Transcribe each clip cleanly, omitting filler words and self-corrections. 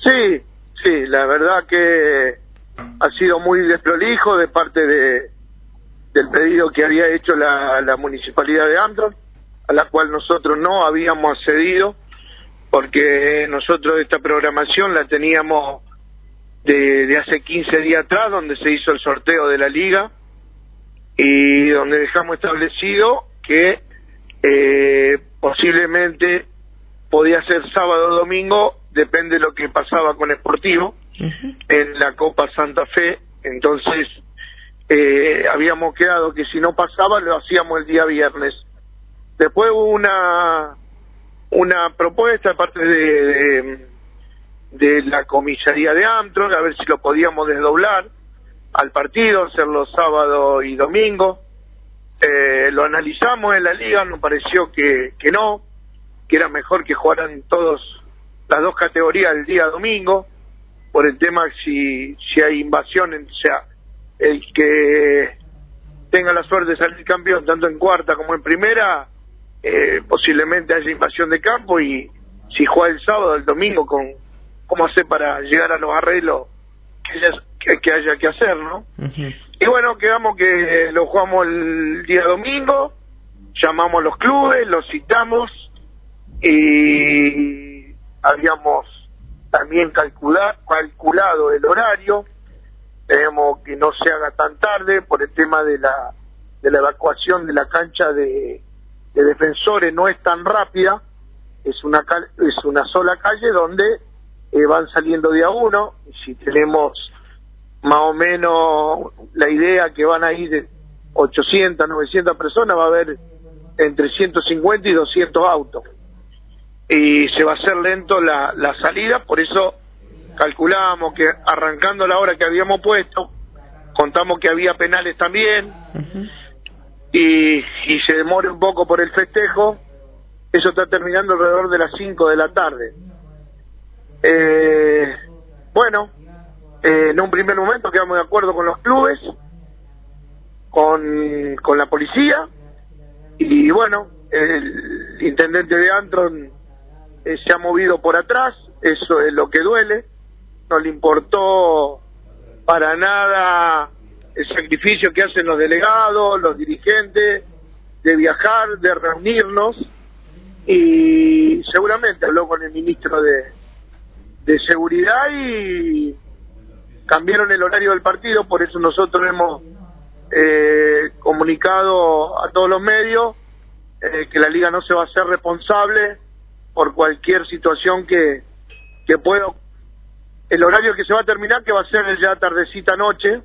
Sí, sí, la verdad que ha sido muy desprolijo de parte del pedido que había hecho la municipalidad de Armstrong, a la cual nosotros no habíamos accedido, porque nosotros esta programación la teníamos de hace 15 días atrás, donde se hizo el sorteo de la liga y donde dejamos establecido que posiblemente podía ser sábado o domingo, depende de lo que pasaba con Sportivo en la Copa Santa Fe. Entonces habíamos quedado que si no pasaba lo hacíamos el día viernes. Después hubo una propuesta de parte de la comisaría de Armstrong, a ver si lo podíamos desdoblar al partido, hacerlo sábado y domingo. Lo analizamos en la liga, nos pareció que no, que era mejor que jugaran todos las dos categorías el día domingo, por el tema si hay invasión, o sea, el que tenga la suerte de salir campeón tanto en cuarta como en primera, posiblemente haya invasión de campo, y si juega el sábado, el domingo, cómo hacer para llegar a los arreglos que haya que hacer, ¿no? Y bueno, quedamos que lo jugamos el día domingo, llamamos a los clubes, los citamos y habíamos también calculado el horario. Tenemos que no se haga tan tarde por el tema de la evacuación de la cancha de Defensores, no es tan rápida, es una sola calle donde van saliendo de a uno, y si tenemos más o menos la idea que van a ir de 800, 900 personas, va a haber entre 150 y 200 autos, y se va a hacer lento la salida. Por eso calculábamos que arrancando la hora que habíamos puesto, contamos que había penales también, y se demore un poco por el festejo. Eso está terminando alrededor de las 5 de la tarde. Bueno, en un primer momento quedamos de acuerdo con los clubes, con la policía, y bueno, el intendente de Armstrong se ha movido por atrás. Eso es lo que duele. No le importó para nada el sacrificio que hacen los delegados, los dirigentes, de viajar, de reunirnos, y seguramente habló con el ministro de Seguridad y cambiaron el horario del partido. Por eso nosotros hemos comunicado a todos los medios que la liga no se va a hacer responsable por cualquier situación que pueda. El horario que se va a terminar, que va a ser ya tardecita noche,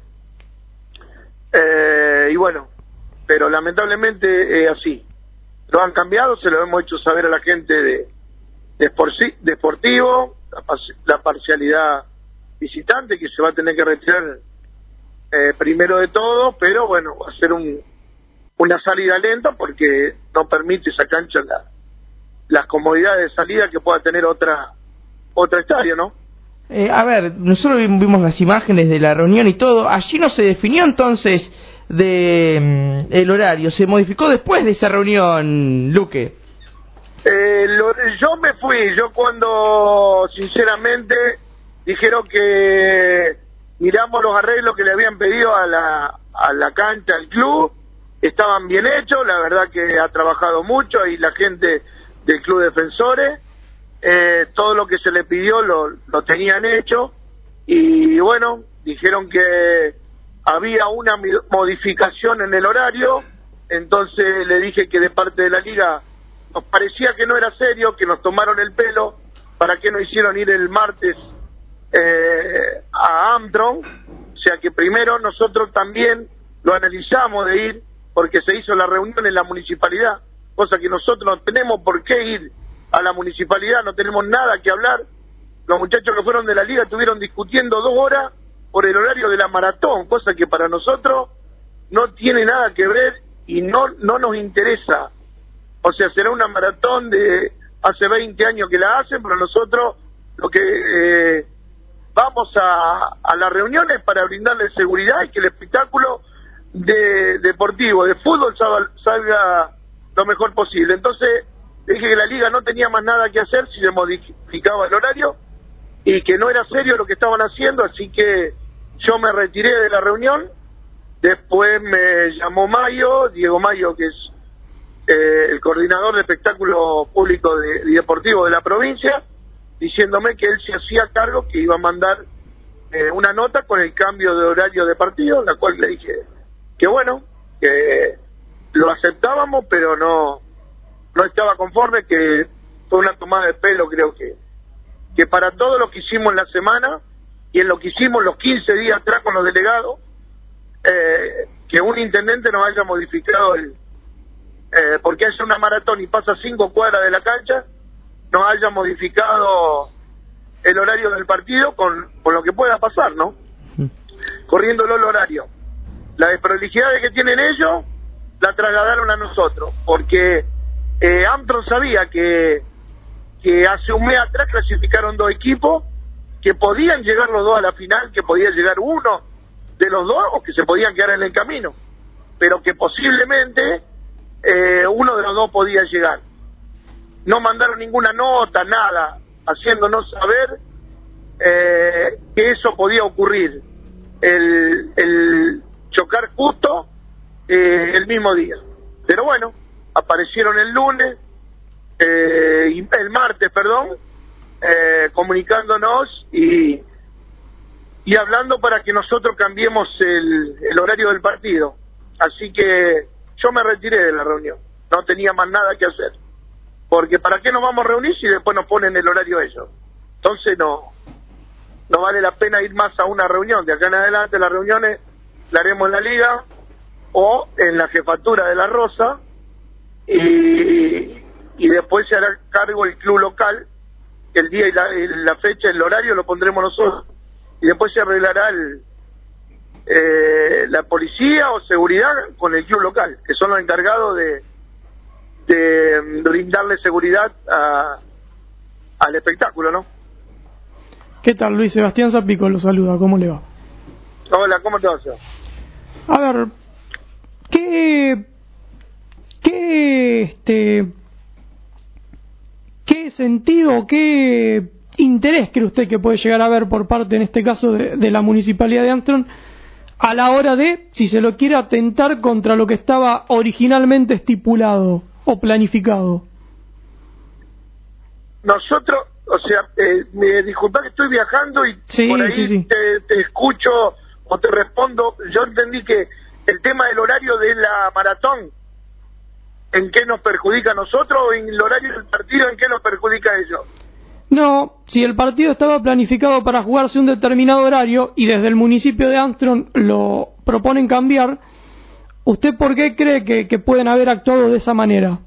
y bueno, pero lamentablemente así lo han cambiado. Se lo hemos hecho saber a la gente de Sportivo, la parcialidad visitante, que se va a tener que retirar primero de todo, pero bueno, va a ser una salida lenta, porque no permite esa cancha las comodidades de salida que pueda tener otra estadio, ¿no? A ver, nosotros vimos las imágenes de la reunión y todo. Allí no se definió entonces el horario, se modificó después de esa reunión, Luque. Yo me fui, cuando sinceramente dijeron que miramos los arreglos que le habían pedido a la cancha, al club, estaban bien hechos. La verdad que ha trabajado mucho, y la gente del Club Defensores, todo lo que se le pidió lo tenían hecho, y bueno, dijeron que había una modificación en el horario. Entonces le dije que de parte de la liga nos parecía que no era serio, que nos tomaron el pelo, para qué no hicieron ir el martes a Armstrong. O sea que primero nosotros también lo analizamos de ir, porque se hizo la reunión en la municipalidad, cosa que nosotros no tenemos por qué ir a la municipalidad, no tenemos nada que hablar. Los muchachos que fueron de la liga estuvieron discutiendo 2 horas por el horario de la maratón, cosa que para nosotros no tiene nada que ver y no nos interesa. O sea, será una maratón de hace 20 años que la hacen, pero nosotros lo que vamos a las reuniones para brindarle seguridad y que el espectáculo deportivo, de fútbol, salga lo mejor posible. Entonces dije que la liga no tenía más nada que hacer si se modificaba el horario, y que no era serio lo que estaban haciendo, así que yo me retiré de la reunión. Después me llamó Diego Mayo, que es el coordinador de espectáculo público y deportivo de la provincia, diciéndome que él se hacía cargo, que iba a mandar una nota con el cambio de horario de partido, la cual le dije que bueno, que lo aceptábamos, pero no estaba conforme, que fue una tomada de pelo, creo que para todo lo que hicimos en la semana y en lo que hicimos los 15 días atrás con los delegados, que un intendente nos haya modificado porque hace una maratón y pasa 5 cuadras de la cancha, nos haya modificado el horario del partido con lo que pueda pasar, ¿no? Corriéndolo el horario. La desprolijidad que tienen ellos la trasladaron a nosotros, porque Armstrong sabía que hace un mes atrás clasificaron 2 equipos, que podían llegar los 2 a la final, que podía llegar uno de los 2 o que se podían quedar en el camino, pero que posiblemente uno de los 2 podía llegar. No mandaron ninguna nota, nada, haciéndonos saber que eso podía ocurrir, el chocar justo el mismo día. Pero bueno, aparecieron el lunes, el martes, perdón, comunicándonos y hablando para que nosotros cambiemos el horario del partido. Así que yo me retiré de la reunión, no tenía más nada que hacer, porque ¿para qué nos vamos a reunir si después nos ponen el horario ellos? Entonces no vale la pena ir más a una reunión. De acá en adelante las reuniones las haremos en la liga o en la jefatura de la Rosa, y después se hará cargo el club local, el día y la fecha, el horario lo pondremos nosotros, y después se arreglará la policía o seguridad con el club local, que son los encargados de brindarle seguridad al espectáculo, ¿no? ¿Qué tal, Luis? Sebastián Zapico lo saluda, ¿cómo le va? Hola, ¿cómo te va? A ver, ¿qué sentido, qué interés cree usted que puede llegar a haber por parte, en este caso, de la Municipalidad de Armstrong a la hora de, si se lo quiere, atentar contra lo que estaba originalmente estipulado o planificado? Nosotros, o sea, me disculpa que estoy viajando y sí, por ahí sí. Te escucho o te respondo. Yo entendí que el tema del horario de la maratón, ¿en qué nos perjudica a nosotros? ¿O en el horario del partido, en qué nos perjudica a ellos? No, si el partido estaba planificado para jugarse un determinado horario y desde el municipio de Armstrong lo proponen cambiar, ¿usted por qué cree que pueden haber actuado de esa manera?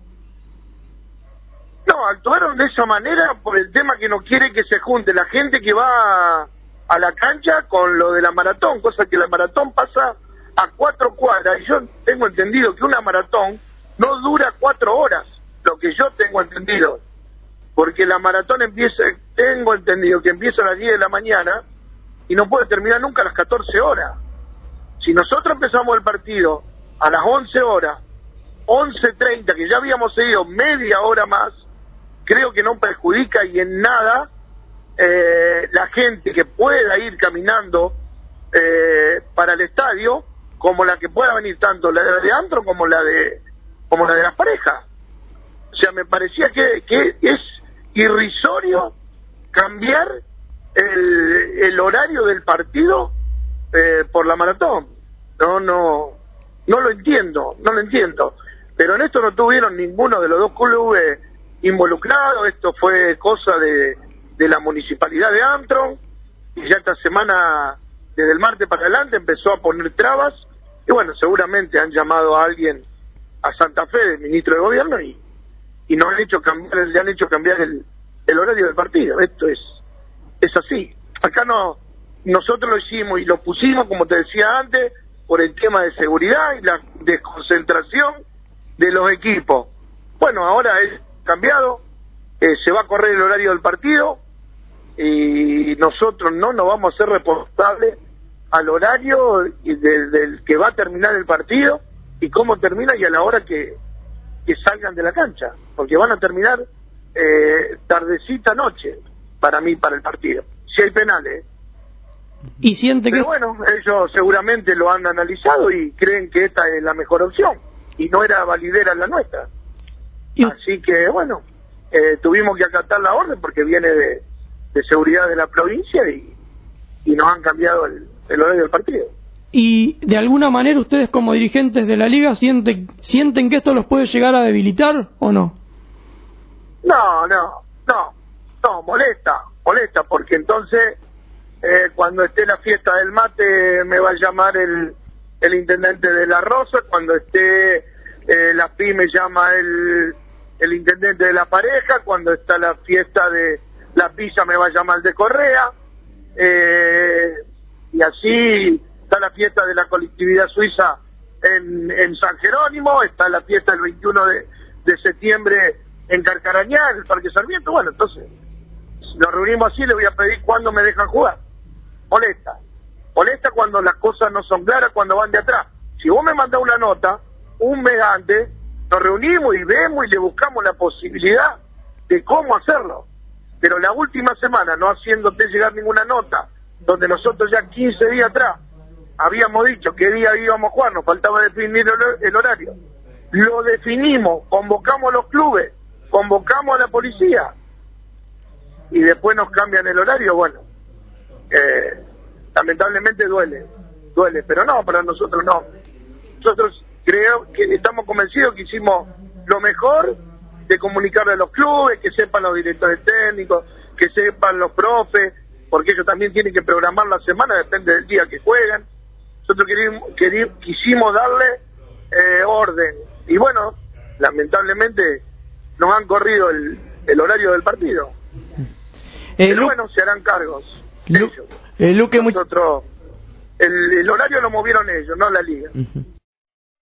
No, actuaron de esa manera por el tema que no quiere que se junte la gente que va a la cancha con lo de la maratón, cosa que la maratón pasa a 4 cuadras, y yo tengo entendido que una maratón no dura 4 horas, lo que yo tengo entendido, porque la maratón tengo entendido que empieza a las 10 de la mañana y no puede terminar nunca a las 14 horas. Si nosotros empezamos el partido a las 11 horas, 11:30, que ya habíamos seguido media hora más, creo que no perjudica y en nada la gente que pueda ir caminando para el estadio, como la que pueda venir tanto la de Armstrong como la de las parejas. O sea, me parecía que es irrisorio cambiar el horario del partido por la maratón. No lo entiendo. Pero en esto no tuvieron ninguno de los 2 clubes involucrados. Esto fue cosa de la municipalidad de Armstrong, y ya esta semana, desde el martes para adelante, empezó a poner trabas, y bueno, seguramente han llamado a alguien a Santa Fe, del ministro de gobierno, y no han hecho cambiar, le han hecho cambiar el horario del partido. Esto es así. Acá nosotros lo hicimos y lo pusimos, como te decía antes, por el tema de seguridad y la desconcentración de los equipos. Bueno, ahora es cambiado, se va a correr el horario del partido, y nosotros no nos vamos a ser responsables al horario del que va a terminar el partido y cómo termina, y a la hora que salgan de la cancha, porque van a terminar tardecita noche para el partido. si hay penales. Y siente que... Pero bueno, ellos seguramente lo han analizado y creen que esta es la mejor opción, y no era validera la nuestra. Así que bueno, tuvimos que acatar la orden porque viene de seguridad de la provincia y nos han cambiado el horario del partido. ¿Y de alguna manera ustedes como dirigentes de la liga sienten que esto los puede llegar a debilitar o no? No, molesta, porque entonces cuando esté la fiesta del mate me va a llamar el intendente de La Rosa, cuando esté la PI me llama el intendente de la pareja, cuando está la fiesta de la pizza me va a llamar el de Correa, y así está la fiesta de la colectividad suiza en San Jerónimo, está la fiesta el 21 de septiembre en Carcarañá, en el Parque Sarmiento. Bueno, entonces nos reunimos así, le voy a pedir cuándo me dejan jugar. Molesta cuando las cosas no son claras, cuando van de atrás. Si vos me mandás una nota un mes antes, nos reunimos y vemos y le buscamos la posibilidad de cómo hacerlo. Pero la última semana, no haciéndote llegar ninguna nota, donde nosotros ya 15 días atrás habíamos dicho qué día íbamos a jugar, nos faltaba definir el horario. Lo definimos, convocamos a los clubes, convocamos a la policía y después nos cambian el horario. Bueno, lamentablemente duele, pero no, para nosotros no. Nosotros creo que estamos convencidos que hicimos lo mejor de comunicarle a los clubes, que sepan los directores técnicos, que sepan los profes, porque ellos también tienen que programar la semana, depende del día que juegan. Nosotros quisimos darle orden, y bueno, lamentablemente nos han corrido el horario del partido. Pero bueno, se harán cargos ellos. Luque, nosotros, el horario lo movieron ellos, no la liga.